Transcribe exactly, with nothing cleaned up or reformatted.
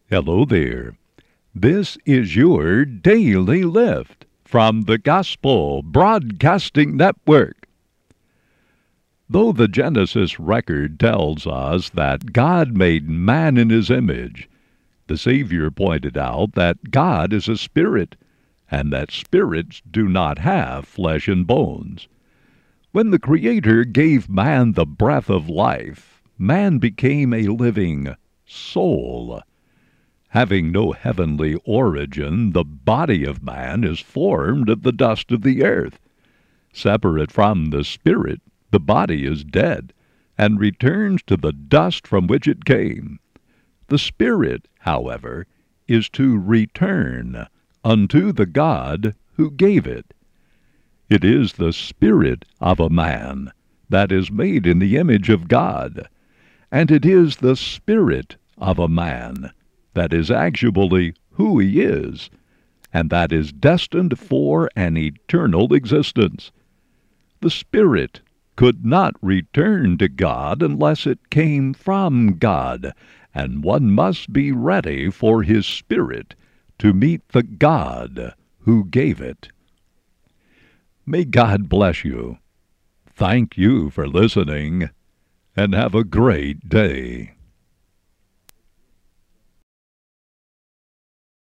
Hello there. This is your Daily Lift from the Gospel Broadcasting Network. Though the Genesis record tells us that God made man in his image, the Savior pointed out that God is a spirit, and that spirits do not have flesh and bones. When the Creator gave man the breath of life, man became a living soul. Having no heavenly origin, the body of man is formed of the dust of the earth. Separate from the spirit, the body is dead, and returns to the dust from which it came. The spirit, however, is to return unto the God who gave it. It is the spirit of a man that is made in the image of God, and it is the spirit of a man that is actually who he is, and that is destined for an eternal existence. The spirit could not return to God unless it came from God, and one must be ready for his spirit to meet the God who gave it. May God bless you. Thank you for listening, and have a great day.